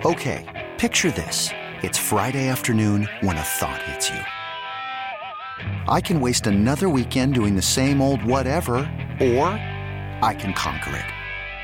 Okay, picture this. It's Friday afternoon when a thought hits you. I can waste another weekend doing the same old whatever, or I can conquer it.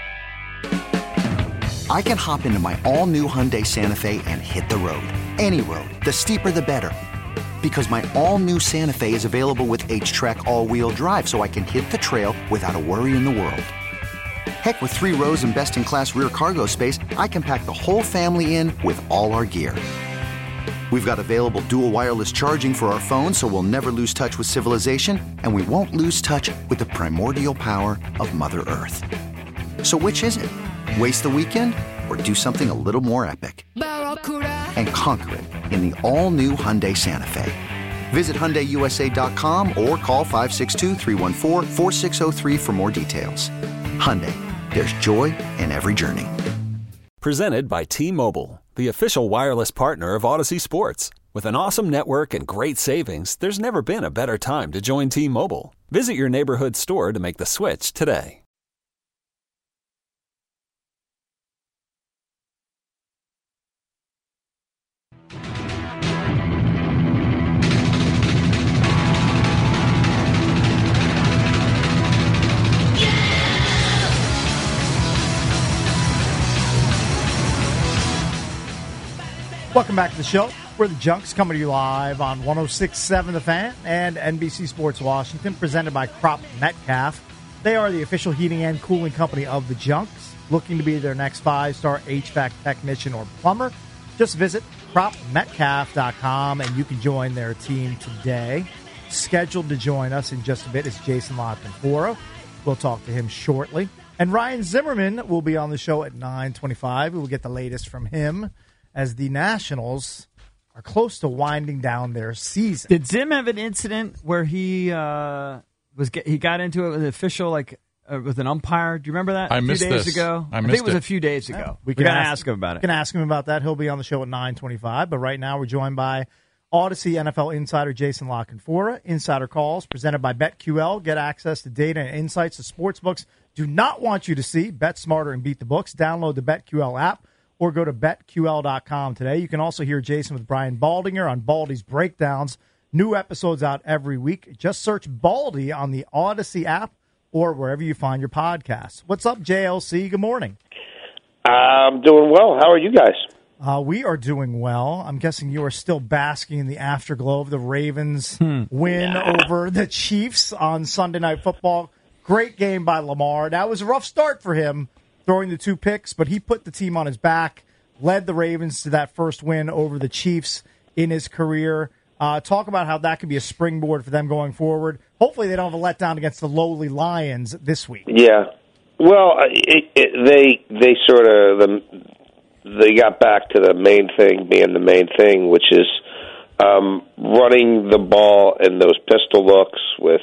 I can hop into my all-new Hyundai Santa Fe and hit the road. Any road. The steeper, the better. Because my all-new Santa Fe is available with H-Track all-wheel drive, so I can hit the trail without a worry in the world. Heck, with 3 rows and best-in-class rear cargo space, I can pack the whole family in with all our gear. We've got available dual wireless charging for our phones, so we'll never lose touch with civilization, and we won't lose touch with the primordial power of Mother Earth. So which is it? Waste the weekend or do something a little more epic? And conquer it in the all-new Hyundai Santa Fe. Visit HyundaiUSA.com or call 562-314-4603 for more details. Hyundai, there's joy in every journey. Presented by T-Mobile, the official wireless partner of Odyssey Sports. With an awesome network and great savings, there's never been a better time to join T-Mobile. Visit your neighborhood store to make the switch today. Welcome back to the show. We're the Junks, coming to you live on 106.7 The Fan and NBC Sports Washington, presented by Crop Metcalf. They are the official heating and cooling company of the Junks. Looking to be their next 5-star HVAC technician or plumber? Just visit cropmetcalf.com and you can join their team today. Scheduled to join us in just a bit is Jason LaCanfora. We'll talk to him shortly. And Ryan Zimmerman will be on the show at 9:25. We will get the latest from him as the Nationals are close to winding down their season. Did Zim have an incident where he got into it with an official, with an umpire? Do you remember that? I missed a few days this. ago. I think it was a few days ago. Yeah. We got to ask him about it. We can ask him about that. He'll be on the show at 9:25. But right now we're joined by Odyssey NFL insider Jason LaCanfora. Insider calls presented by BetQL. Get access to data and insights the sportsbooks do not want you to see. Bet smarter and beat the books. Download the BetQL app or go to BetQL.com today. You can also hear Jason with Brian Baldinger on Baldy's Breakdowns. New episodes out every week. Just search Baldy on the Odyssey app or wherever you find your podcasts. What's up, JLC? Good morning. I'm doing well. How are you guys? We are doing well. I'm guessing you are still basking in the afterglow of the Ravens win over the Chiefs on Sunday Night Football. Great game by Lamar. That was a rough start for him, throwing the 2 picks, but he put the team on his back, led the Ravens to that first win over the Chiefs in his career. Talk about how that could be a springboard for them going forward. Hopefully they don't have a letdown against the lowly Lions this week. Yeah. Well, they got back to the main thing being the main thing, which is running the ball in those pistol looks with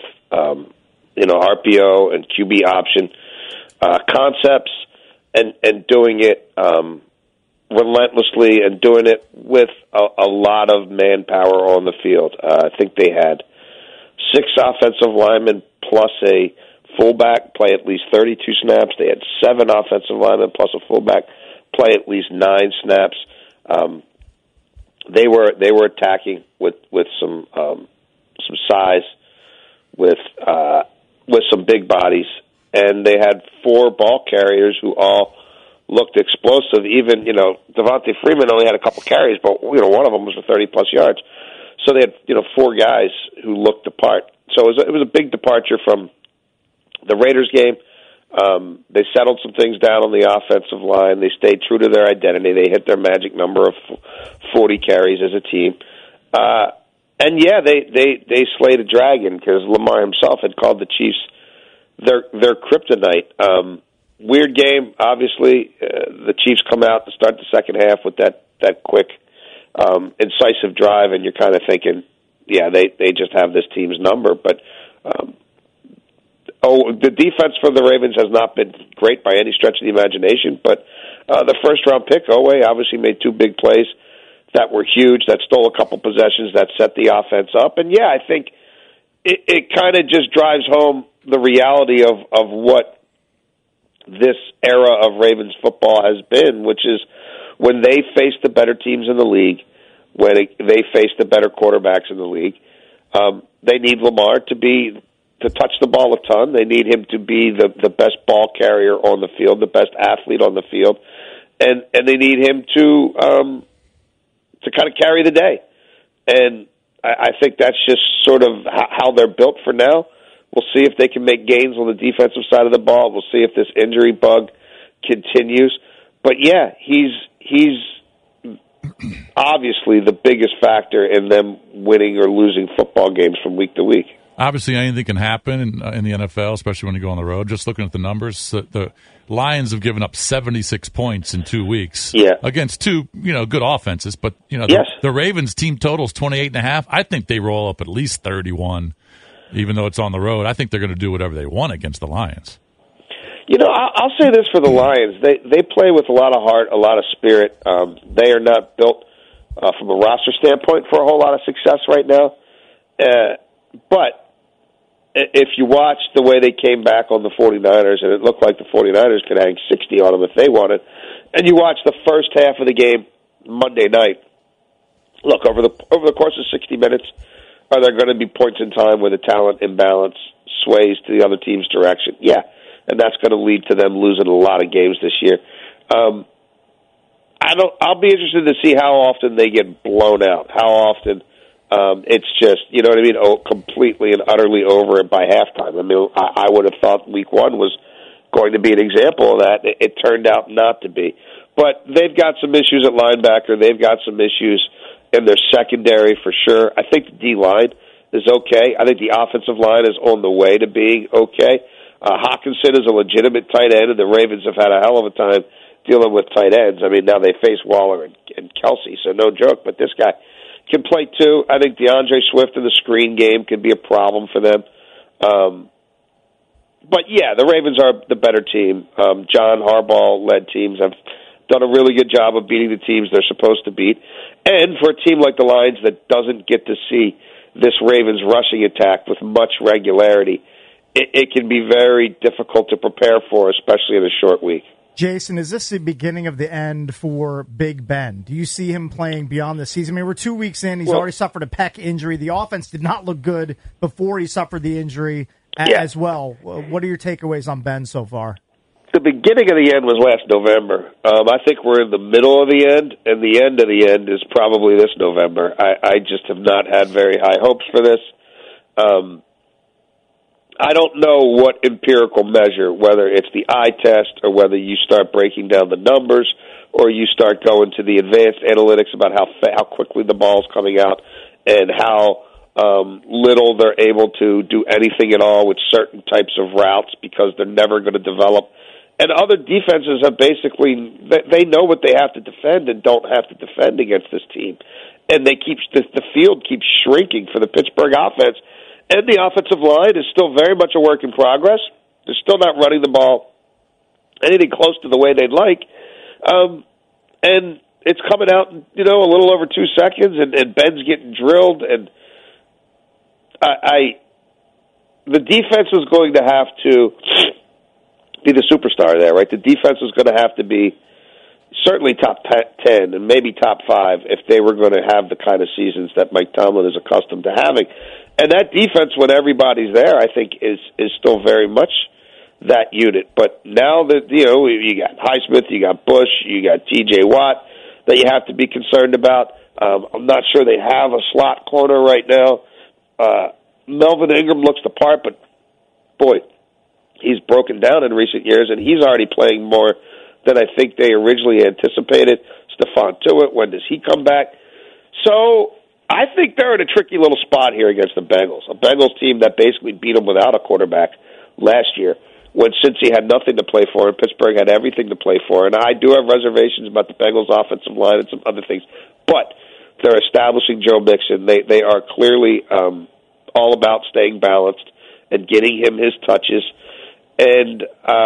RPO and QB option concepts, and doing it relentlessly and doing it with a lot of manpower on the field. I think they had 6 offensive linemen plus a fullback play at least 32 snaps. They had 7 offensive linemen plus a fullback play at least 9 snaps. They were attacking with some size, with some big bodies, and they had 4 ball carriers who all looked explosive. Even Devontae Freeman only had a couple carries, but one of them was for 30+ yards. So they had 4 guys who looked the part. So it was a big departure from the Raiders game. They settled some things down on the offensive line. They stayed true to their identity. They hit their magic number of 40 carries as a team. And they slayed a dragon because Lamar himself had called the Chiefs their kryptonite. Weird game, obviously. The Chiefs come out to start the second half with that quick, incisive drive, and you're kind of thinking, they just have this team's number. But the defense for the Ravens has not been great by any stretch of the imagination. But the first-round pick, Oweh, obviously made 2 big plays that were huge, that stole a couple possessions, that set the offense up. And, I think it kind of just drives home the reality of what this era of Ravens football has been, which is when they face the better teams in the league, when they face the better quarterbacks in the league, they need Lamar to touch the ball a ton. They need him to be the best ball carrier on the field, the best athlete on the field, and they need him to kind of carry the day. And I think that's just sort of how they're built for now. We'll see if they can make gains on the defensive side of the ball. We'll see if this injury bug continues. But yeah, he's obviously the biggest factor in them winning or losing football games from week to week. Obviously, anything can happen in the NFL, especially when you go on the road. Just looking at the numbers, the Lions have given up 76 points in 2 weeks against two, good offenses. But the Ravens team totals 28.5. I think they roll up at least 31, even though it's on the road. I think they're going to do whatever they want against the Lions. I'll say this for the Lions: they play with a lot of heart, a lot of spirit. They are not built from a roster standpoint for a whole lot of success right now, but if you watch the way they came back on the 49ers, and it looked like the 49ers could hang 60 on them if they wanted, and you watch the first half of the game Monday night, look, over the course of 60 minutes, are there going to be points in time where the talent imbalance sways to the other team's direction? Yeah, and that's going to lead to them losing a lot of games this year. I'll be interested to see how often they get blown out, how often it's just, you know what I mean, completely and utterly over it by halftime. I mean, I would have thought week one was going to be an example of that. It turned out not to be. But they've got some issues at linebacker. They've got some issues in their secondary for sure. I think the D-line is okay. I think the offensive line is on the way to being okay. Hawkinson is a legitimate tight end, and the Ravens have had a hell of a time dealing with tight ends. I mean, now they face Waller and Kelsey, so no joke, but this guy can play too. I think DeAndre Swift in the screen game could be a problem for them. But yeah, the Ravens are the better team. John Harbaugh-led teams have done a really good job of beating the teams they're supposed to beat. And for a team like the Lions that doesn't get to see this Ravens rushing attack with much regularity, it can be very difficult to prepare for, especially in a short week. Jason, is this the beginning of the end for Big Ben? Do you see him playing beyond the season? I mean, we're 2 weeks in. He's already suffered a pec injury. The offense did not look good before he suffered the injury as well. What are your takeaways on Ben so far? The beginning of the end was last November. I think we're in the middle of the end, and the end of the end is probably this November. I just have not had very high hopes for this. I don't know what empirical measure, whether it's the eye test or whether you start breaking down the numbers or you start going to the advanced analytics about how quickly the ball's coming out and how little they're able to do anything at all with certain types of routes because they're never going to develop. And other defenses have basically, they know what they have to defend and don't have to defend against this team. And the field keeps shrinking for the Pittsburgh offense. And the offensive line is still very much a work in progress. They're still not running the ball anything close to the way they'd like. And it's coming out, a little over 2 seconds, and Ben's getting drilled. And the defense is going to have to be the superstar there, right? The defense is going to have to be certainly top 10 and maybe top 5 if they were going to have the kind of seasons that Mike Tomlin is accustomed to having. And that defense, when everybody's there, I think is still very much that unit. But now that, you got Highsmith, you got Bush, you got T.J. Watt that you have to be concerned about. I'm not sure they have a slot corner right now. Melvin Ingram looks the part, but, boy, he's broken down in recent years, and he's already playing more than I think they originally anticipated. Stephon Tuitt, when does he come back? So I think they're in a tricky little spot here against the Bengals, a Bengals team that basically beat them without a quarterback last year when Cincy had nothing to play for and Pittsburgh had everything to play for. And I do have reservations about the Bengals' offensive line and some other things, but they're establishing Joe Mixon. They are clearly all about staying balanced and getting him his touches. And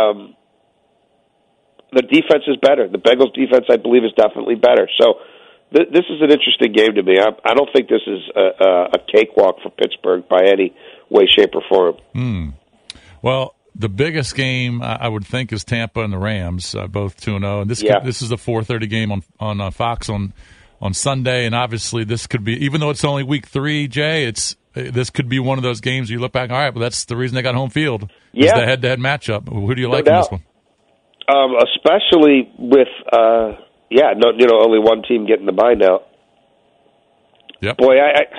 the defense is better. The Bengals' defense, I believe, is definitely better. So this is an interesting game to me. I don't think this is a cakewalk for Pittsburgh by any way, shape, or form. Well, The biggest game I would think is Tampa and the Rams, both 2-0. And this is the 4:30 game on Fox on Sunday. And obviously, this could be, even though it's only week 3, Jay, this could be one of those games you look back. All right, well, that's the reason they got home field. Is the head-to-head matchup. Who do you like in this one? Especially with only one team getting the bye now. Yep. Boy,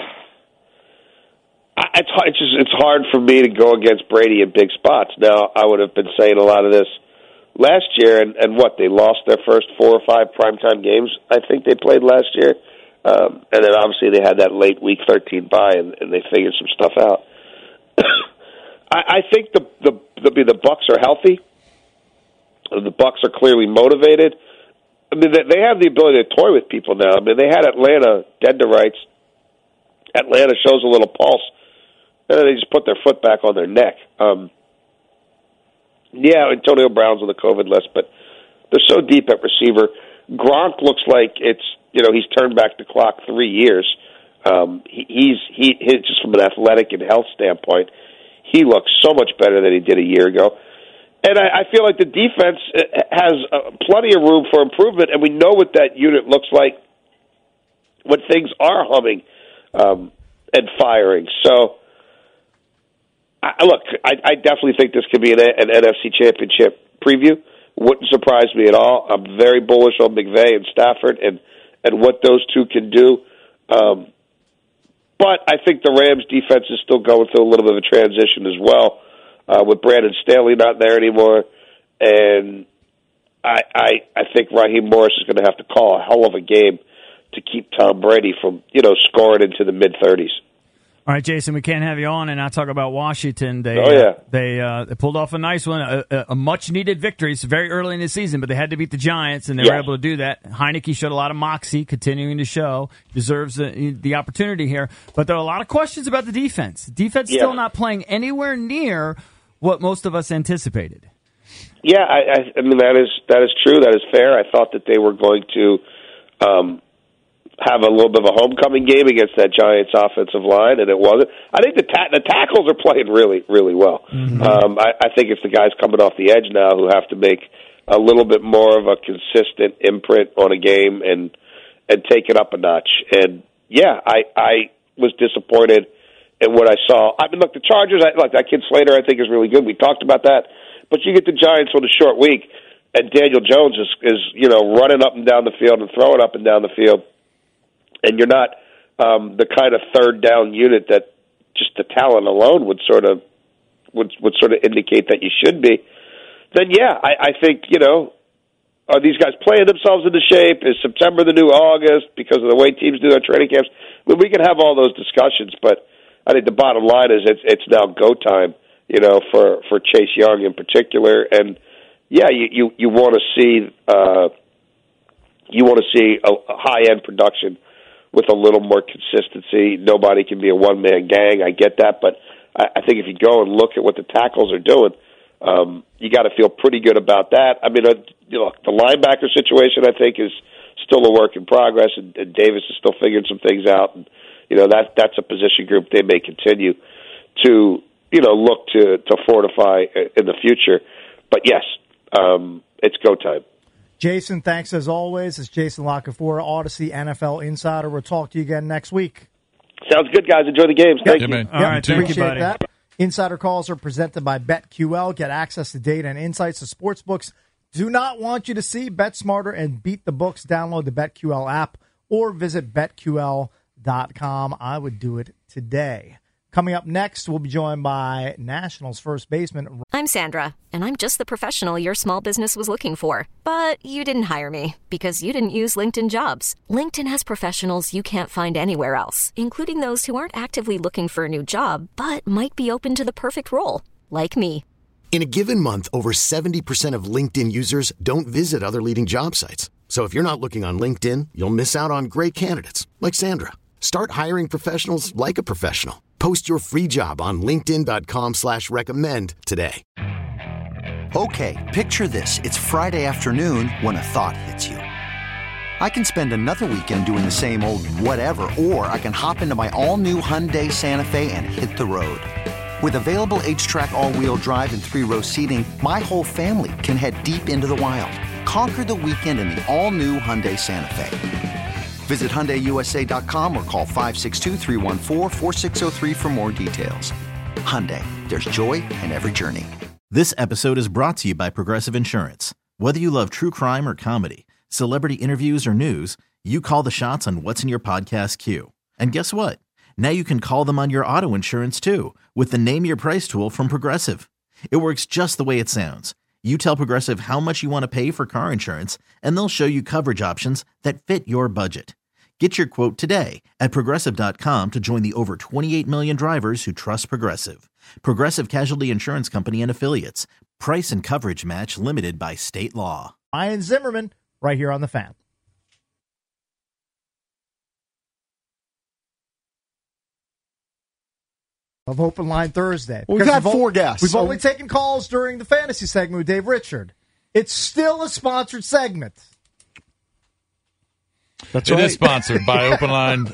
it's hard for me to go against Brady in big spots. Now, I would have been saying a lot of this last year, and they lost their first 4 or 5 primetime games, I think they played last year. And then obviously they had that late week 13 bye, and they figured some stuff out. I think the Bucs are healthy. The Bucs are clearly motivated. I mean, they have the ability to toy with people now. I mean, they had Atlanta dead to rights. Atlanta shows a little pulse, and then they just put their foot back on their neck. Antonio Brown's on the COVID list, but they're so deep at receiver. Gronk looks like he's turned back the clock 3 years. He's just from an athletic and health standpoint, he looks so much better than he did a year ago. And I feel like the defense has plenty of room for improvement, and we know what that unit looks like when things are humming and firing. So, I definitely think this could be an NFC Championship preview. Wouldn't surprise me at all. I'm very bullish on McVay and Stafford and what those two can do. But I think the Rams' defense is still going through a little bit of a transition as well, with Brandon Staley not there anymore. And I think Raheem Morris is going to have to call a hell of a game to keep Tom Brady from, scoring into the mid-30s. All right, Jason, we can't have you on and not talk about Washington. They pulled off a nice one, a much-needed victory. It's very early in the season, but they had to beat the Giants, and they were able to do that. Heinicke showed a lot of moxie, continuing to show. Deserves the opportunity here. But there are a lot of questions about the defense. Defense still not playing anywhere near what most of us anticipated. Yeah, I mean, that is true. That is fair. I thought that they were going to have a little bit of a homecoming game against that Giants offensive line, and it wasn't. I think the tackles are playing really, really well. Mm-hmm. I think it's the guys coming off the edge now who have to make a little bit more of a consistent imprint on a game and take it up a notch. And, I was disappointed in what I saw. I mean, look, the Chargers, that kid Slater I think is really good. We talked about that. But you get the Giants on a short week, and Daniel Jones is running up and down the field and throwing up and down the field. And you're not the kind of third down unit that just the talent alone would sort of indicate that you should be. Then I think are these guys playing themselves into shape? Is September the new August because of the way teams do their training camps? I mean, we can have all those discussions, but I think the bottom line is it's now go time. For Chase Young in particular, and you want to see a high end production with a little more consistency. Nobody can be a one-man gang. I get that, but I think if you go and look at what the tackles are doing, you got to feel pretty good about that. I mean, the linebacker situation, I think, is still a work in progress, and Davis is still figuring some things out. And that's a position group they may continue to look to fortify in the future. But yes, it's go time. Jason, thanks as always. It's Jason Lockenfor, Odyssey NFL Insider. We'll talk to you again next week. Sounds good, guys. Enjoy the games. Thank you. Man. All right, thank you, buddy. That. Insider calls are presented by BetQL. Get access to data and insights the sportsbooks do not want you to see. Bet smarter and beat the books. Download the BetQL app or visit BetQL.com. I would do it today. Coming up next, we'll be joined by Nationals first baseman. I'm Sandra, and I'm just the professional your small business was looking for. But you didn't hire me because you didn't use LinkedIn Jobs. LinkedIn has professionals you can't find anywhere else, including those who aren't actively looking for a new job, but might be open to the perfect role, like me. In a given month, over 70% of LinkedIn users don't visit other leading job sites. So if you're not looking on LinkedIn, you'll miss out on great candidates like Sandra. Start hiring professionals like a professional. Post your free job on linkedin.com/recommend today. Okay, picture this. It's Friday afternoon when a thought hits you. I can spend another weekend doing the same old whatever, or I can hop into my all-new Hyundai Santa Fe and hit the road. With available H-Track all-wheel drive and 3-row seating, my whole family can head deep into the wild. Conquer the weekend in the all-new Hyundai Santa Fe. Visit HyundaiUSA.com or call 562-314-4603 for more details. Hyundai, there's joy in every journey. This episode is brought to you by Progressive Insurance. Whether you love true crime or comedy, celebrity interviews or news, you call the shots on what's in your podcast queue. And guess what? Now you can call them on your auto insurance too with the Name Your Price tool from Progressive. It works just the way it sounds. You tell Progressive how much you want to pay for car insurance, and they'll show you coverage options that fit your budget. Get your quote today at Progressive.com to join the over 28 million drivers who trust Progressive. Progressive Casualty Insurance Company and Affiliates. Price and coverage match limited by state law. Ryan Zimmerman, right here on The Fan. Of Open Line Thursday. We've had 4 guests. We've only taken calls during the fantasy segment with Dave Richard. It's still a sponsored segment. That's right. It is sponsored by Open Line,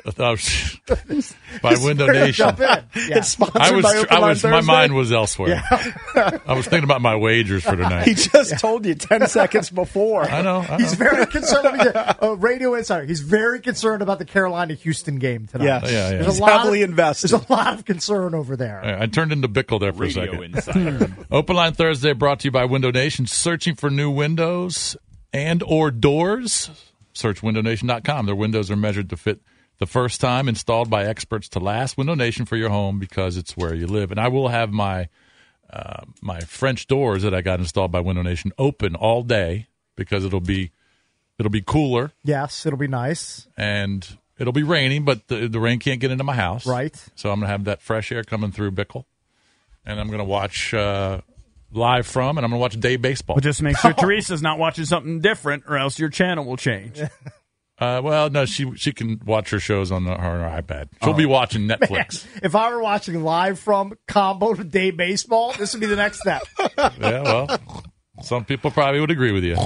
by Window Nation. Yeah. It's sponsored by Open Line Thursday. My mind was elsewhere. Yeah. I was thinking about my wagers for tonight. He just told you 10 seconds before. I know. He's very concerned. Radio Insider. He's very concerned about the Carolina-Houston game tonight. Yeah. He's heavily invested. There's a lot of concern over there. I turned into Bickle there for Radio a second. Insider. Open Line Thursday brought to you by Window Nation. Searching for new windows and or doors? Search windownation.com. Their windows are measured to fit the first time, installed by experts to last. Window Nation for your home because it's where you live. And I will have my my French doors that I got installed by Window Nation open all day because it'll be cooler. Yes, it'll be nice. And it'll be raining, but the rain can't get into my house. Right. So I'm going to have that fresh air coming through Bickle. And I'm going to watch live from, and I'm going to watch day baseball. Well, just make sure Teresa's not watching something different, or else your channel will change. Well, no, she can watch her shows on her iPad. She'll be watching Netflix. Man, if I were watching live from combo to day baseball, this would be the next step. Yeah, well, some people probably would agree with you.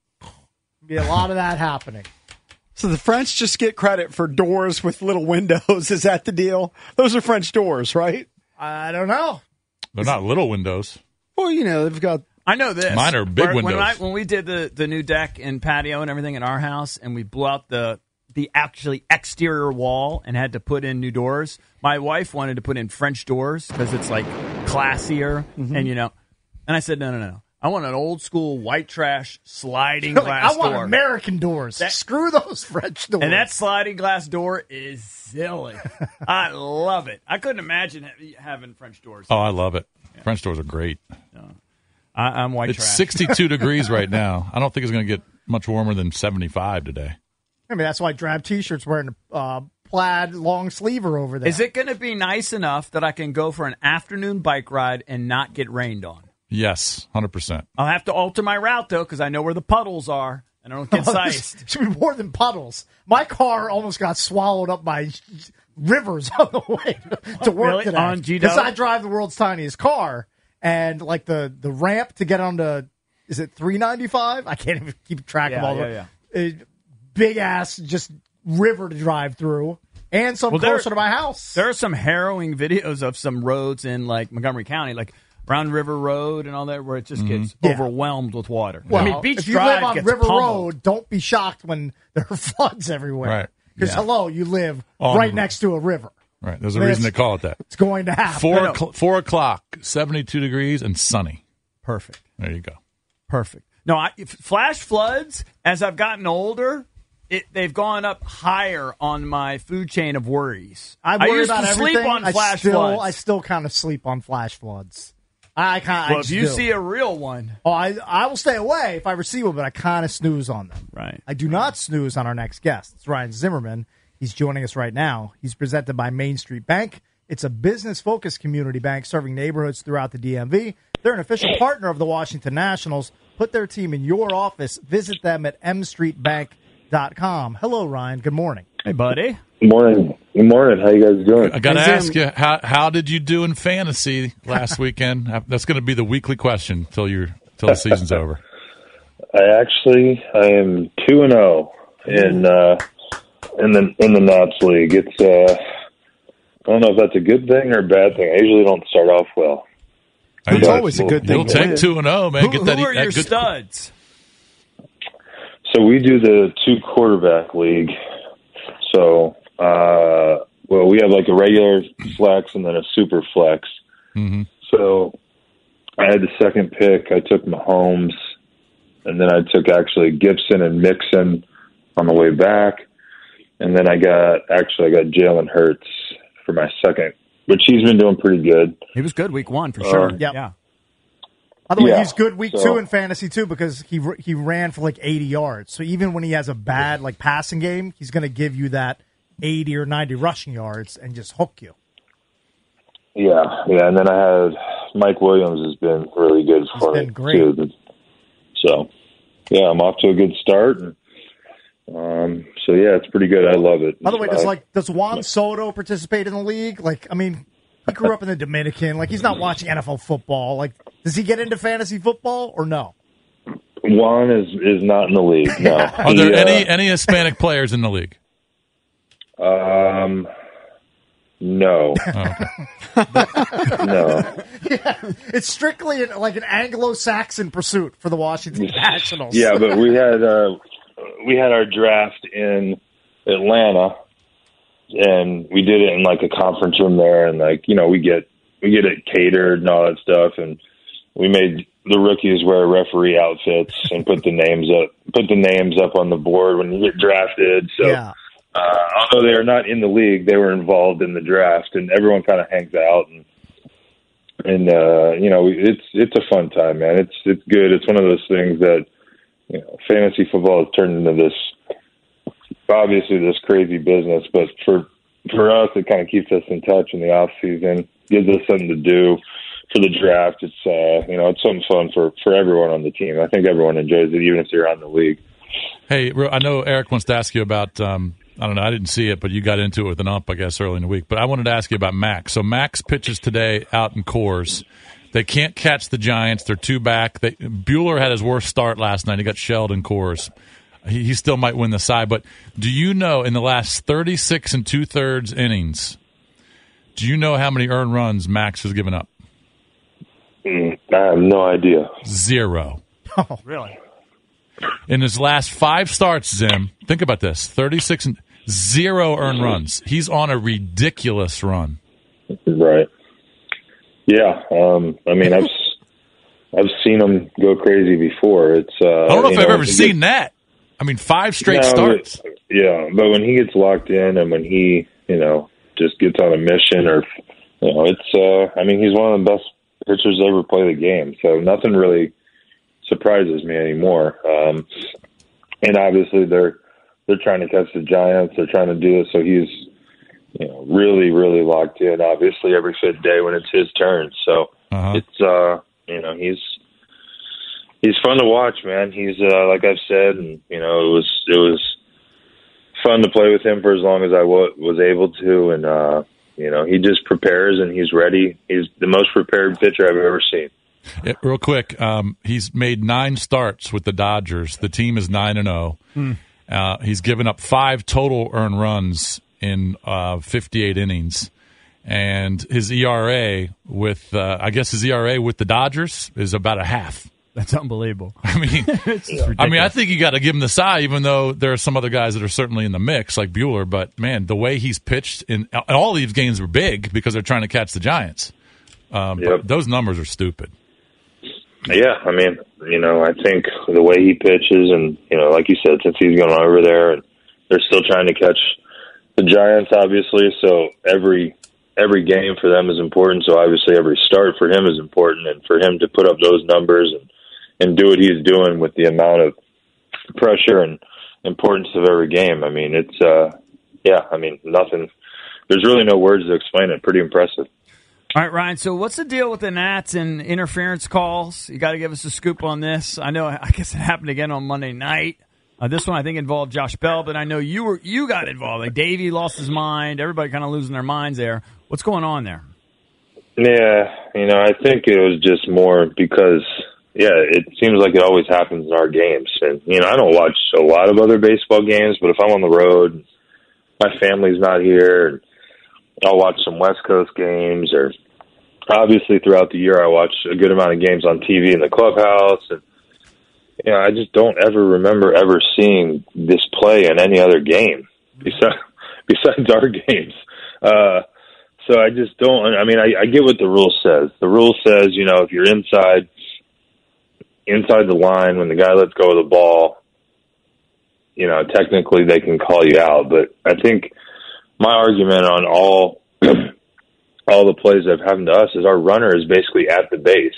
Be a lot of that happening. So the French just get credit for doors with little windows. Is that the deal? Those are French doors, right? I don't know. They're not little windows. Well, they've got... I know this. Mine are big windows. When we did the new deck and patio and everything in our house, and we blew out the actually exterior wall and had to put in new doors, my wife wanted to put in French doors because it's like classier, and and I said no. I want an old school white trash sliding glass door. I want American doors. Screw those French doors. And that sliding glass door is silly. I love it. I couldn't imagine having French doors. Oh, I love it. Yeah. French doors are great. I'm white trash. It's 62 degrees right now. I don't think it's going to get much warmer than 75 today. I mean, that's why Drab T-shirt's wearing a plaid long sleever over there. Is it going to be nice enough that I can go for an afternoon bike ride and not get rained on? Yes, 100%. I'll have to alter my route, though, because I know where the puddles are, and I don't get sized. It should be more than puddles. My car almost got swallowed up by rivers on the way to work today. On GW? Because I drive the world's tiniest car, and like the ramp to get onto, is it 395? I can't even keep track of all big ass just river to drive through, and some closer to my house. There are some harrowing videos of some roads in like Montgomery County, like Round River Road and all that, where it just gets overwhelmed with water. Well, I mean, Beach if you Drive live on gets River pummeled. Road, don't be shocked when there are floods everywhere. Right. Because, you live on right next to a river. Right. There's a reason they call it that. It's going to happen. 4 o'clock, 72 degrees and sunny. Perfect. There you go. Perfect. No, flash floods, as I've gotten older, they've gone up higher on my food chain of worries. I used about to everything. sleep on flash floods. I still kind of sleep on flash floods. If you see a real one. I will stay away if I ever see one, but I kind of snooze on them. Right. I do not snooze on our next guest. It's Ryan Zimmerman. He's joining us right now. He's presented by Main Street Bank. It's a business-focused community bank serving neighborhoods throughout the DMV. They're an official partner of the Washington Nationals. Put their team in your office. Visit them at mstreetbank.com. Hello, Ryan. Good morning. Hey, buddy. Good morning. Good morning. How you guys doing? I got to ask you, how did you do in fantasy last weekend? That's going to be the weekly question till the season's over. I am 2-0 in the Nats League. I don't know if that's a good thing or a bad thing. I usually don't start off well. It's always a good thing. You'll take 2-0, man. Who are your studs? So we do the 2-quarterback league. So, we have like a regular flex and then a super flex. Mm-hmm. So I had the second pick. I took Mahomes, and then I took actually Gibson and Mixon on the way back. And then I got Jalen Hurts for my second, which he's been doing pretty good. He was good week 1 for sure. Yeah. By the way, he's good week 2 in fantasy too because he ran for like 80 yards. So even when he has a bad like passing game, he's going to give you that 80 or 90 rushing yards and just hook you. Yeah. And then I had Mike Williams has been really good for me too. So I'm off to a good start. And, it's pretty good. I love it. By the way, does Juan Soto participate in the league? Like, I mean, he grew up in the Dominican. Like, he's not watching NFL football. Like, does he get into fantasy football or no? Juan is not in the league. No. Are there any Hispanic players in the league? No. Oh, okay. No. Yeah, it's strictly like an Anglo-Saxon pursuit for the Washington Nationals. Yeah, but we had our draft in Atlanta, and we did it in like a conference room there, and like we get it catered and all that stuff, and we made the rookies wear referee outfits and put the names up on the board when you get drafted. So. Yeah. Although they are not in the league, they were involved in the draft, and everyone kind of hangs out, and it's a fun time, man. It's good. It's one of those things that fantasy football has turned into this crazy business, but for us, it kind of keeps us in touch in the off season, gives us something to do for the draft. It's it's something fun for everyone on the team. I think everyone enjoys it, even if they're out in the league. Hey, I know Eric wants to ask you about. I don't know. I didn't see it, but you got into it with an ump, I guess, early in the week. But I wanted to ask you about Max. So Max pitches today out in Coors. They can't catch the Giants. They're 2 back. Bueller had his worst start last night. He got shelled in Coors. He still might win the side. But do you know in the last 36 2/3 innings, do you know how many earned runs Max has given up? I have no idea. 0. Oh, really? In his last 5 starts, Zim, think about this: 36 and 0 earned runs. He's on a ridiculous run. Right. Yeah. I mean, I've seen him go crazy before. It's I don't know if I've ever seen that. I mean, 5 straight starts. But when he gets locked in and when he, just gets on a mission, or it's. I mean, he's one of the best pitchers to ever play the game. So nothing really surprises me anymore. And obviously they're trying to catch the Giants. They're trying to do it. So he's, really, really locked in, obviously every 5th day when it's his turn. So it's, he's fun to watch, man. He's, like I've said, and, it was fun to play with him for as long as I was able to. And, he just prepares and he's ready. He's the most prepared pitcher I've ever seen. Yeah, real quick, he's made 9 starts with the Dodgers. The team is 9-0. He's given up 5 total earned runs in 58 innings, and his ERA with the Dodgers is about a half. That's unbelievable. I mean, I think you got to give him the side, even though there are some other guys that are certainly in the mix, like Bueller. But man, the way he's pitched and all these games were big because they're trying to catch the Giants. But those numbers are stupid. Yeah, I mean, I think the way he pitches and, like you said, since he's going over there and they're still trying to catch the Giants, obviously, so every game for them is important. So obviously every start for him is important, and for him to put up those numbers and do what he's doing with the amount of pressure and importance of every game. I mean, it's, nothing, there's really no words to explain it. Pretty impressive. All right, Ryan, so what's the deal with the Nats and interference calls? You got to give us a scoop on this. I guess it happened again on Monday night. This one I think involved Josh Bell, but I know you got involved. Like Davey lost his mind. Everybody kind of losing their minds there. What's going on there? Yeah, I think it was just more because, it seems like it always happens in our games. And, I don't watch a lot of other baseball games, but if I'm on the road, my family's not here, I'll watch some West Coast games, or obviously throughout the year I watch a good amount of games on TV in the clubhouse. And I just don't ever remember ever seeing this play in any other game besides our games. So I just don't. I mean, I get what the rule says. The rule says, if you're inside the line when the guy lets go of the ball, technically they can call you out. But I think my argument on all the plays that have happened to us is our runner is basically at the base.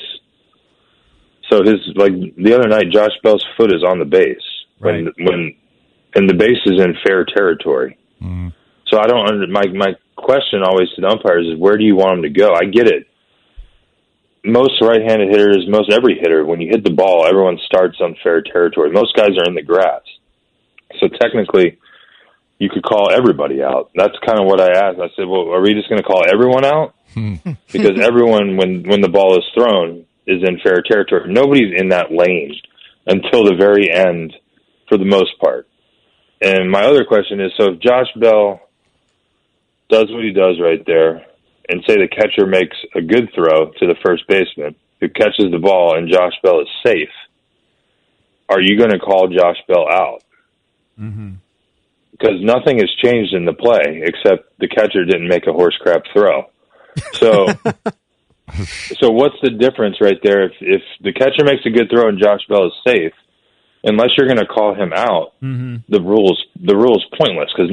So the other night, Josh Bell's foot is on the base and the base is in fair territory. Mm. So I don't. My question always to the umpires is, where do you want him to go? I get it. Most right-handed hitters, most every hitter, when you hit the ball, everyone starts on fair territory. Most guys are in the grass. So technically, you could call everybody out. That's kind of what I asked. I said, well, are we just going to call everyone out? Because everyone, when the ball is thrown, is in fair territory. Nobody's in that lane until the very end for the most part. And my other question is, so if Josh Bell does what he does right there, and say the catcher makes a good throw to the first baseman who catches the ball and Josh Bell is safe, are you going to call Josh Bell out? Mm-hmm. Because nothing has changed in the play except the catcher didn't make a horse crap throw. So, so what's the difference right there? If the catcher makes a good throw and Josh Bell is safe, unless you're going to call him out, mm-hmm. the rule's pointless. Because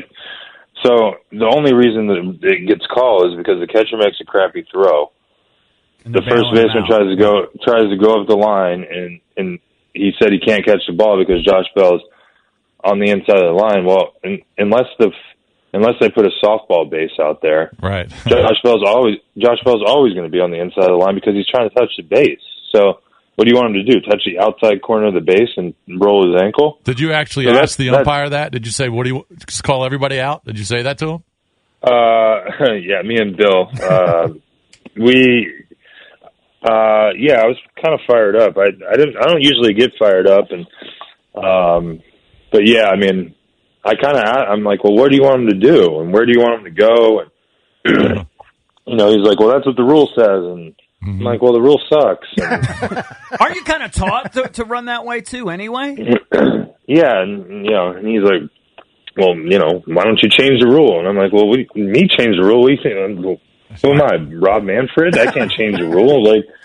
so the only reason that it gets called is because the catcher makes a crappy throw. The first baseman tries to go up the line, and he said he can't catch the ball because Josh Bell's on the inside of the line. Well, unless they put a softball base out there, right? Josh Bell's always going to be on the inside of the line because he's trying to touch the base. So what do you want him to do? Touch the outside corner of the base and roll his ankle? Did you actually ask the umpire that? Did you say, what do you just call everybody out? Did you say that to him? Yeah, me and Bill. I was kind of fired up. I don't usually get fired up, and but yeah, I mean, I'm like, well, what do you want him to do, and where do you want him to go? And he's like, well, that's what the rule says, and I'm like, well, the rule sucks. Aren't you kind of taught to run that way too, anyway? Yeah, and he's like, well, why don't you change the rule? And I'm like, well, me change the rule? What do you think? Who am I, Rob Manfred? I can't change the rule.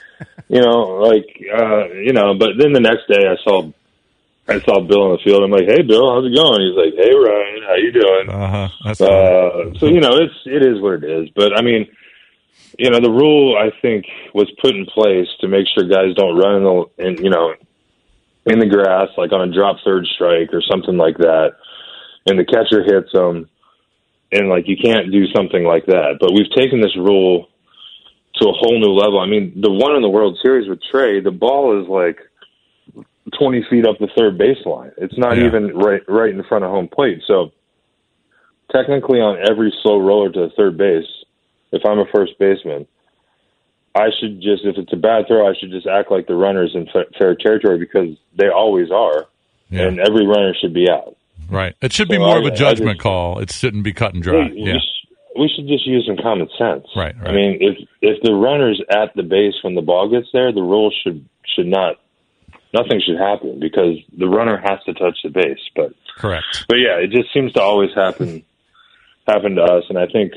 But then the next day I saw Bill on the field. I'm like, hey, Bill, how's it going? He's like, hey, Ryan, how you doing? So, it is what it is. But, I mean, the rule, I think, was put in place to make sure guys don't run in the grass, like on a drop third strike or something like that, and the catcher hits them, and, you can't do something like that. But we've taken this rule to a whole new level. I mean, the one in the World Series with Trey, the ball is, 20 feet up the third baseline. It's not even right in front of home plate. So, technically, on every slow roller to the third base, if I'm a first baseman, I should just, if it's a bad throw, I should just act like the runner's in fair territory because they always are, and every runner should be out. Right. It should be more of a judgment call. It shouldn't be cut and dry. We should just use some common sense. Right. I mean, if the runner's at the base when the ball gets there, the rule should not, nothing should happen because the runner has to touch the base. But correct. But yeah, it just seems to always happen to us, and I think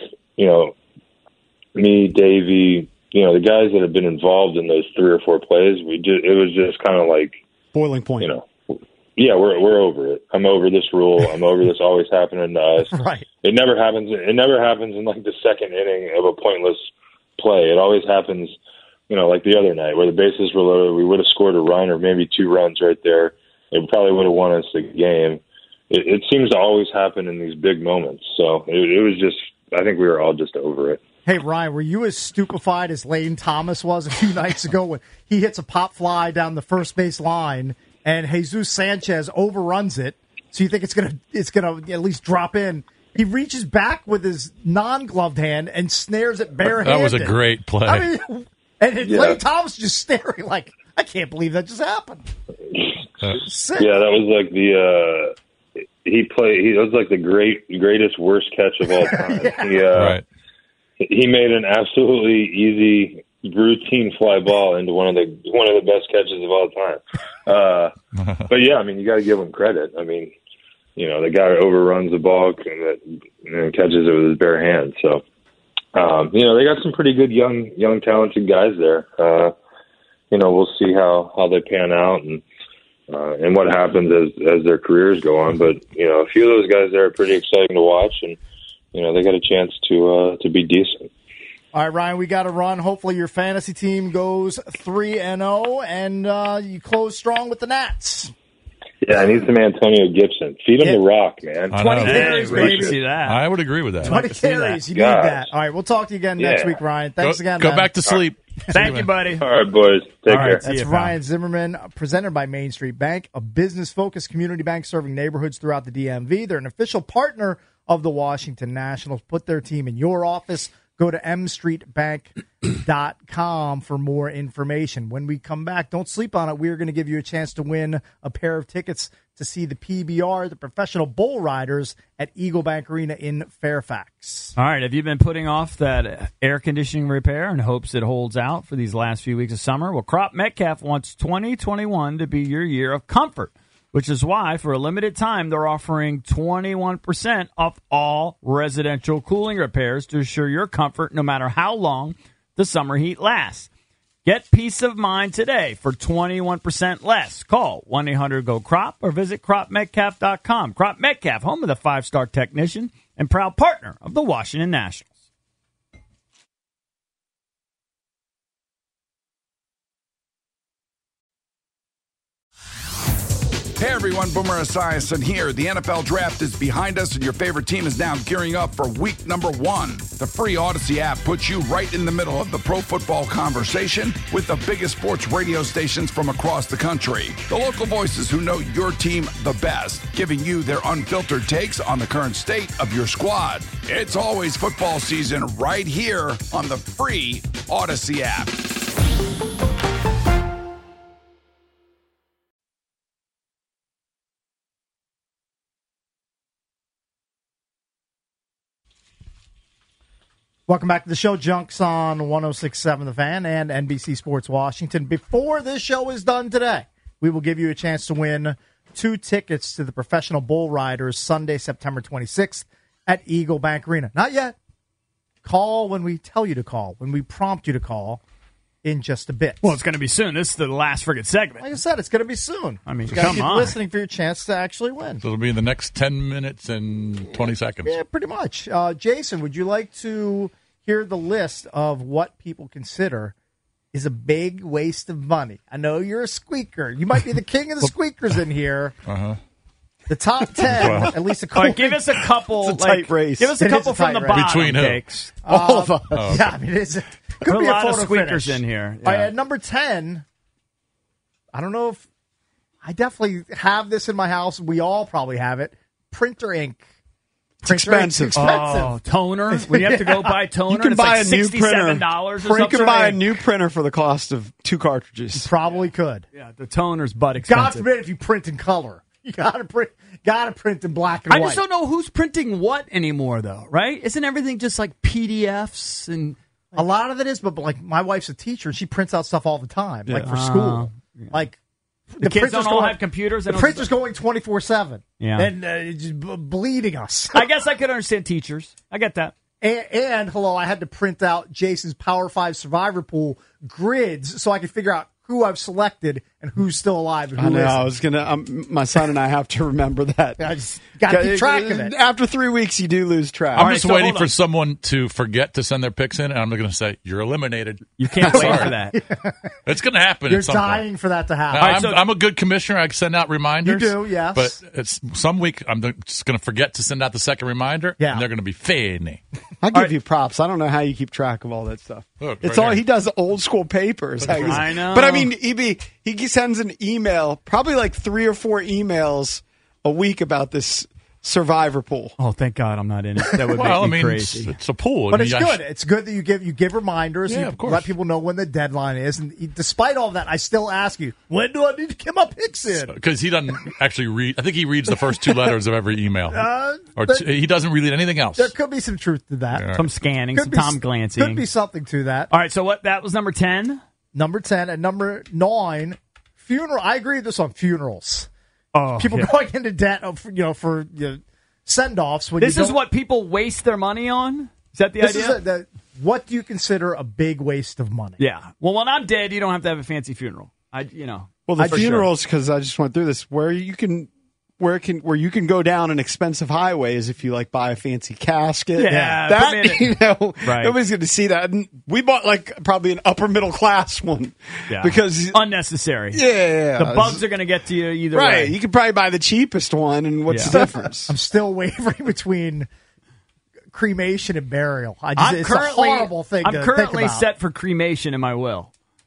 me, Davey, the guys that have been involved in those 3 or 4 plays, it was just kind of like boiling point. Yeah, we're over it. I'm over this rule. I'm over this always happening to us. Right. It never happens. It never happens in the second inning of a pointless play. It always happens, like the other night where the bases were loaded. We would have scored a run or maybe 2 runs right there. It probably would have won us the game. It seems to always happen in these big moments. So it was just, I think we were all just over it. Hey, Ryan, were you as stupefied as Lane Thomas was a few nights ago when he hits a pop fly down the first base line and Jesus Sanchez overruns it? So you think it's gonna at least drop in. He reaches back with his non-gloved hand and snares it barehanded. That was a great play. I mean, Lane Thomas just staring like, I can't believe that just happened. Yeah, that was like he was like the greatest worst catch of all time. Right. he made an absolutely easy routine fly ball into one of the best catches of all time. But yeah, I mean, you got to give him credit. I mean, the guy overruns the ball and catches it with his bare hands. So, they got some pretty good young talented guys there. We'll see how they pan out and what happens as their careers go on. But a few of those guys there are pretty exciting to watch, and they got a chance to be decent. All right, Ryan, we got to run. Hopefully your fantasy team goes 3-0, and you close strong with the Nats. Yeah, I need some Antonio Gibson. Feed him the rock, man. 20 carries, baby. See that. I would agree with that. 20 carries, you need that. All right, we'll talk to you again next week, Ryan. Thanks again, Go man. back to sleep. Thank you, buddy. All right, boys. Take care. That's Ryan Zimmerman, presented by Main Street Bank, a business-focused community bank serving neighborhoods throughout the DMV. They're an official partner of the Washington Nationals. Put their team in your office. Go to mstreetbank.com for more information. When we come back, don't sleep on it. We're going to give you a chance to win a pair of tickets to see the PBR, the Professional Bull Riders, at Eagle Bank Arena in Fairfax. All right, have you been putting off that air conditioning repair in hopes it holds out for these last few weeks of summer? Well, Crop Metcalf wants 2021 to be your year of comfort, which is why, for a limited time, they're offering 21% off all residential cooling repairs to assure your comfort no matter how long the summer heat lasts. Get peace of mind today for 21% less. Call 1-800-GO-CROP or visit cropmetcalf.com. Crop Metcalf, home of the 5-star technician and proud partner of the Washington Nationals. Hey everyone, Boomer Esiason here. The NFL Draft is behind us and your favorite team is now gearing up for week number 1. The free Odyssey app puts you right in the middle of the pro football conversation with the biggest sports radio stations from across the country. The local voices who know your team the best, giving you their unfiltered takes on the current state of your squad. It's always football season right here on the free Odyssey app. Welcome back to the show, Junks on 106.7 The Fan and NBC Sports Washington. Before this show is done today, we will give you a chance to win 2 tickets to the Professional Bull Riders Sunday, September 26th at Eagle Bank Arena. Not yet. Call when we tell you to call, when we prompt you to call in just a bit. Well, it's going to be soon. This is the last friggin' segment. Like I said, it's going to be soon. I mean, you got to keep on. listening for your chance to actually win. So it'll be in the next 10 minutes and 20 seconds. Yeah, pretty much. Jason, would you like to hear the list of what people consider is a big waste of money? I know you're a squeaker. You might be the king of the squeakers in here. Uh-huh. The top 10, at least a couple. Right, give us a couple. It's a tight race. Give us a couple from the bottom. Between who? Takes. All of us. Oh, okay. Yeah, I mean, could be a lot a of photo squeakers finish in here. All right, Yeah. at number 10, I don't know if I definitely have this in my house. We all probably have it. Printer ink. It's expensive. Oh, toner. When you have to go buy toner, You can it's buy like a new printer. $67 or You something. can buy a new printer for the cost of 2 cartridges. Probably could. Yeah, the toner's butt God expensive. forbid if you print in color. You gotta print in black and I white. just don't know who's printing what anymore, though, right? Isn't everything just like PDFs and A lot of it is, but like my wife's a teacher and she prints out stuff all the time, like for school. Like the kids don't all have computers? The printer's going 24/7. Yeah. And it's just bleeding us. I guess I could understand teachers. I get that. And hello, I had to print out Jason's Power 5 Survivor Pool grids so I could figure out who I've selected and who's still alive and who I know. isn't. I was gonna. My son and I have to remember that. I just got to keep track of it. After 3 weeks, you do lose track. I'm just waiting for someone to forget to send their picks in, and I'm going to say, you're eliminated. You can't wait for that. It's going to happen You're at some dying point. for that to happen. Now, I'm a good commissioner. I send out reminders. You do, yes. But it's some week I'm just going to forget to send out the second reminder, and they're going to be funny. I give you props. I don't know how you keep track of all that stuff. Look, It's right all here. he does. Old school papers. I know. But I mean, he sends an email, probably like 3 or 4 emails a week about this Survivor pool. Oh, thank God I'm not in it. That would make me crazy. It's a pool. But it's good. It's good that you give reminders. Yeah, you of course. let people know when the deadline is. And despite all that, I still ask you, when do I need to get my picks in? Because he doesn't actually read. I think he reads the first 2 letters of every email. He doesn't read anything else. There could be some truth to that. Yeah. Some scanning, some Tom glancing. Could be something to that. All right, so that was number 10? Number 10 and number 9, funeral. I agree with this on funerals. Oh, people going into debt for send-offs. This is what people waste their money on? Is that the idea? What do you consider a big waste of money? Yeah. Well, when I'm dead, you don't have to have a fancy funeral. Well, the funerals, because I just went through this, where you can go down an expensive highway is if you buy a fancy casket. Yeah, right. Nobody's going to see that. And we bought probably an upper middle class one, because unnecessary. Yeah, the bugs are going to get to you either way. Right, you could probably buy the cheapest one, and what's the difference? I'm still wavering between cremation and burial. It's a horrible thing. I'm currently set for cremation in my will.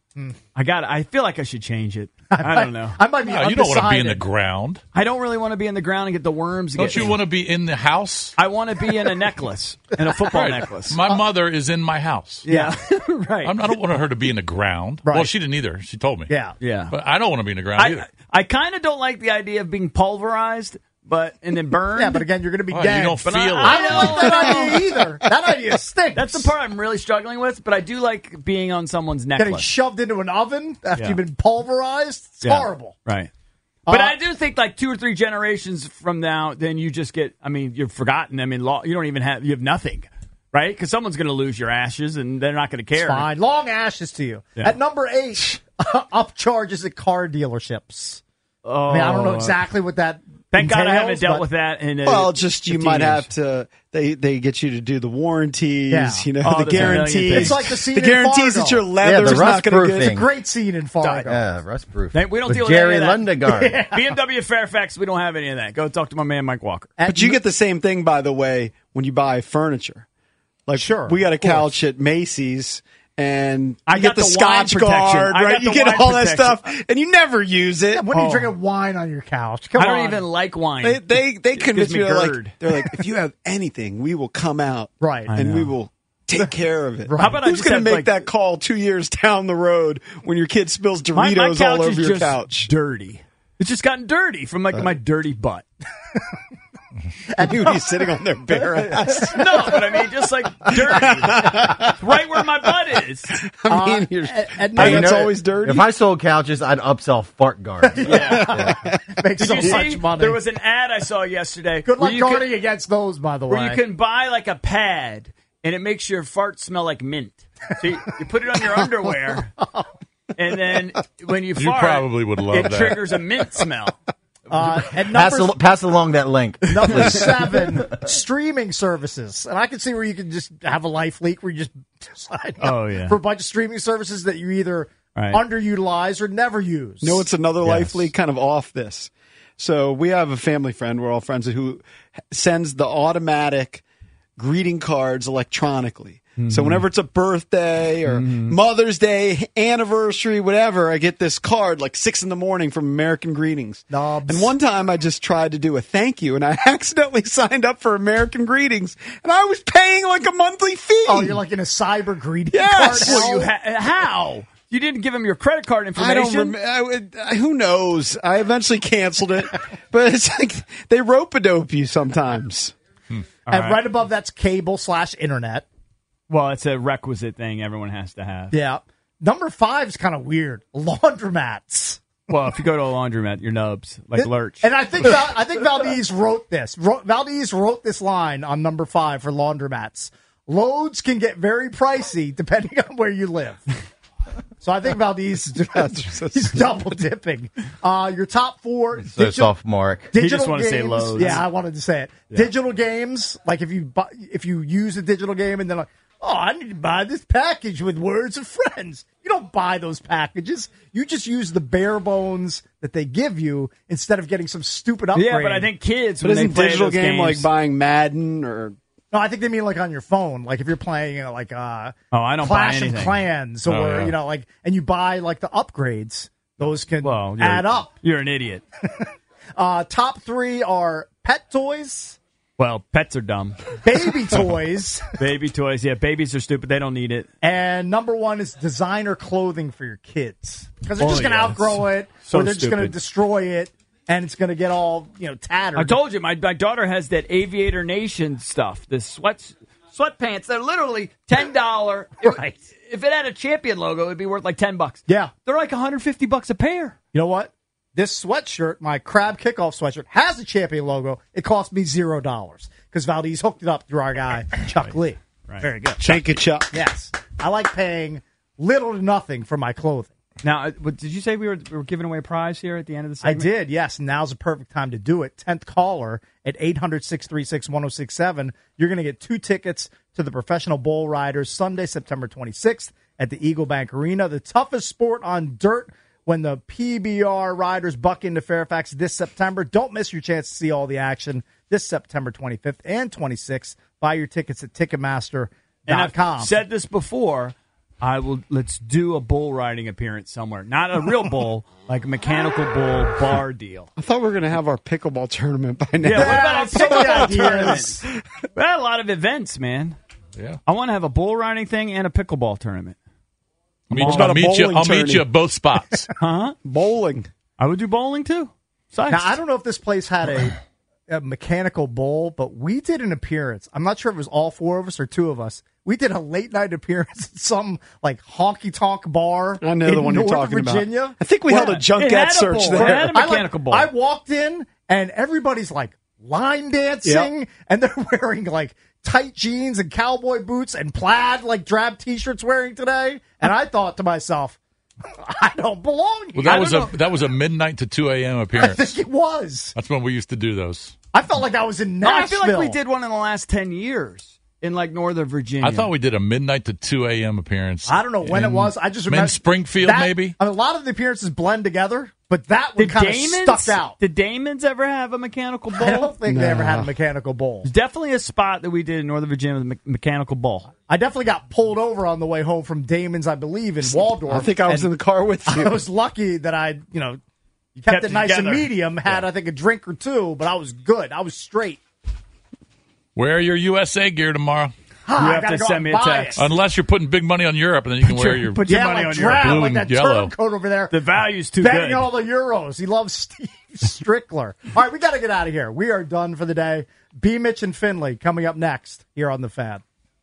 I feel like I should change it. I don't know. I might be undecided. You don't want to be in the ground. I don't really want to be in the ground and get the worms. Don't you want to be in the house? I want to be in a necklace, in a football necklace. My mother is in my house. Yeah, right. I don't want her to be in the ground. Right. Well, she didn't either. She told me. Yeah. But I don't want to be in the ground either. I kind of don't like the idea of being pulverized. And then burned. Yeah, but again, you're going to be dead. You don't feel it. I don't like that idea either. That idea stinks. That's the part I'm really struggling with, but I do like being on someone's necklace. Getting shoved into an oven after you've been pulverized? It's horrible. Right. But I do think 2 or 3 generations from now, then you just get, you're forgotten. You don't even you have nothing. Right? Because someone's going to lose your ashes, and they're not going to care. It's fine. Long ashes to you. Yeah. At number 8, upcharges at car dealerships. Oh. I don't know exactly what that Thank God I haven't dealt with that in you might have to. They get you to do the warranties, the guarantees. It's like the scene the guarantees in that your leather's not going to get. It's a great scene in Fargo. Yeah, rust proof. We don't deal with Jerry any of that. Lundegaard. BMW Fairfax, we don't have any of that. Go talk to my man Mike Walker. But you get the same thing, by the way, when you buy furniture. Sure, we got a couch at Macy's. And I get the Scotch Guard, right? You get all that stuff, and you never use it. Yeah, when are you drinking wine on your couch? Come on. I don't even like wine. They convince me, they're like, if you have anything, we will come out, right, and we will take care of it. Right. How about who's going to make that call 2 years down the road when your kid spills Doritos all over your couch? Dirty. It's just gotten dirty from my dirty butt. And he's sitting on their bare ass. No, but just dirty. Right where my butt is. It's always dirty. If I sold couches, I'd upsell fart guards. Makes so much money. There was an ad I saw yesterday. Good luck guarding against those, by the way. Where you can buy a pad, and it makes your fart smell like mint. So you put it on your underwear, and then when you fart, probably would love it triggers a mint smell. Pass along that link. Number 7, streaming services. And I can see where you can just have a life leak where you just decide for a bunch of streaming services that you either underutilize or never use. No, it's another life leak kind of off this. So we have a family friend, we're all friends, who sends the automatic greeting cards electronically. Mm-hmm. So whenever it's a birthday or Mother's Day, anniversary, whatever, I get this card 6 a.m. from American Greetings. Knobs. And one time I just tried to do a thank you, and I accidentally signed up for American Greetings, and I was paying a monthly fee. Oh, you're in a cyber greeting yes. card? How? You didn't give him your credit card information? Who knows? I eventually canceled it, but it's they rope-a-dope you sometimes. And right above that's cable/internet. Well, it's a requisite thing everyone has to have. Yeah. Number 5 is kind of weird. Laundromats. Well, if you go to a laundromat, you're nubs, Lurch. And I think Valdez wrote this. Valdez wrote this line on number 5 for laundromats. Loads can get very pricey depending on where you live. So I think Valdez he's double dipping. Your top 4 sophomore. He just wanted to say loads. Yeah, I wanted to say it. Yeah. Digital games, if you use a digital game and then I need to buy this package with Words of Friends. You don't buy those packages. You just use the bare bones that they give you instead of getting some stupid upgrade. Yeah, but I think kids, but when isn't they play digital those game games, buying Madden or... No, I think they mean on your phone. If you're playing I don't Clash buy anything. of Clans or and you buy the upgrades. Those can add up. You're an idiot. Top 3 are pet toys. Well, pets are dumb. Baby toys. Baby toys. Yeah, babies are stupid. They don't need it. And number one is designer clothing for your kids. Because they're just going to outgrow it, or they're just going to destroy it, and it's going to get all tattered. I told you, my daughter has that Aviator Nation stuff, the sweatpants. They're literally $10. Right. If it had a Champion logo, it'd be worth like $10. Yeah. They're like $150 a pair. You know what? This sweatshirt, my Crab Kickoff sweatshirt, has a Champion logo. It cost me $0 because Valdez hooked it up through our guy, Chuck Lee. Right. Very good. Thank you, Chuck. Yes. I like paying little to nothing for my clothing. Now, did you say we were giving away a prize here at the end of the segment? I did, yes. Now's the perfect time to do it. 10th caller at 800-636-1067. You're going to get 2 tickets to the Professional Bull Riders Sunday, September 26th at the Eagle Bank Arena. The toughest sport on dirt when the PBR riders buck into Fairfax this September. Don't miss your chance to see all the action this September 25th and 26th. Buy your tickets at Ticketmaster.com. And I've said this before. Let's do a bull riding appearance somewhere. Not a real bull, like a mechanical bull bar deal. I thought we were going to have our pickleball tournament by now. Yeah, what about a pickleball tournament? We had a lot of events, man. Yeah. I want to have a bull riding thing and a pickleball tournament. I'll meet you at both spots. Huh? Bowling. I would do bowling too. Now, I don't know if this place had a mechanical bull, but we did an appearance. I'm not sure if it was all 4 of us or 2 of us. We did a late night appearance at some honky tonk bar. I know the one you're talking Virginia. about. I think we held a junket search there. It had a mechanical bull. I walked in and everybody's line dancing, and they're wearing tight jeans and cowboy boots and plaid drab T-shirts wearing today. And I thought to myself, I don't belong here. Well, that was a midnight to 2 a.m. appearance. I think it was. That's when we used to do those. I felt like I was in Nashville. I feel like we did one in the last 10 years in Northern Virginia. I thought we did a midnight to 2 a.m. appearance. I don't know when it was. I just remember Springfield, maybe. A lot of the appearances blend together, but that one kind of stuck out. Did Damon's ever have a mechanical bull? I don't think they ever had a mechanical bull. There's definitely a spot that we did in Northern Virginia with a mechanical bull. I definitely got pulled over on the way home from Damon's, I believe, in Waldorf. I think I was in the car with you. I was lucky that I, kept it nice and medium, had, I think, a drink or 2, but I was good. I was straight. Wear your USA gear tomorrow. You have to send me a text. Unless you're putting big money on Europe, and then you can wear your put your money on Europe. Blue that yellow turncoat over there. The value's too betting good. all the euros. He loves Steve Strickler. All right, we got to get out of here. We are done for the day. B. Mitch and Finley coming up next here on The Fan.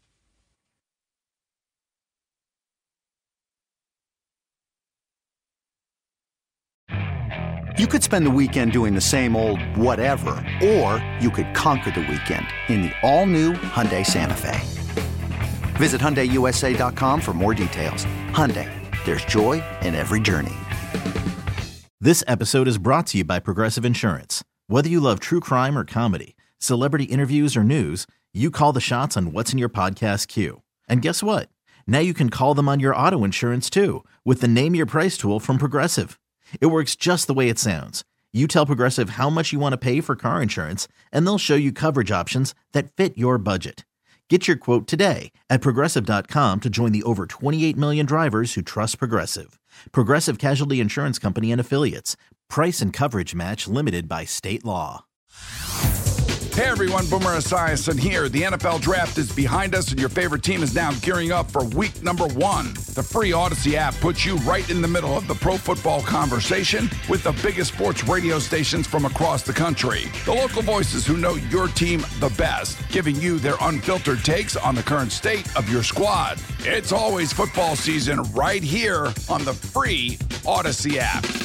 You could spend the weekend doing the same old whatever, or you could conquer the weekend in the all-new Hyundai Santa Fe. Visit HyundaiUSA.com for more details. Hyundai, there's joy in every journey. This episode is brought to you by Progressive Insurance. Whether you love true crime or comedy, celebrity interviews or news, you call the shots on what's in your podcast queue. And guess what? Now you can call them on your auto insurance too with the Name Your Price tool from Progressive. It works just the way it sounds. You tell Progressive how much you want to pay for car insurance, and they'll show you coverage options that fit your budget. Get your quote today at Progressive.com to join the over 28 million drivers who trust Progressive. Progressive Casualty Insurance Company and Affiliates. Price and coverage match limited by state law. Hey everyone, Boomer Esiason here. The NFL Draft is behind us and your favorite team is now gearing up for week number 1. The free Odyssey app puts you right in the middle of the pro football conversation with the biggest sports radio stations from across the country. The local voices who know your team the best, giving you their unfiltered takes on the current state of your squad. It's always football season right here on the free Odyssey app.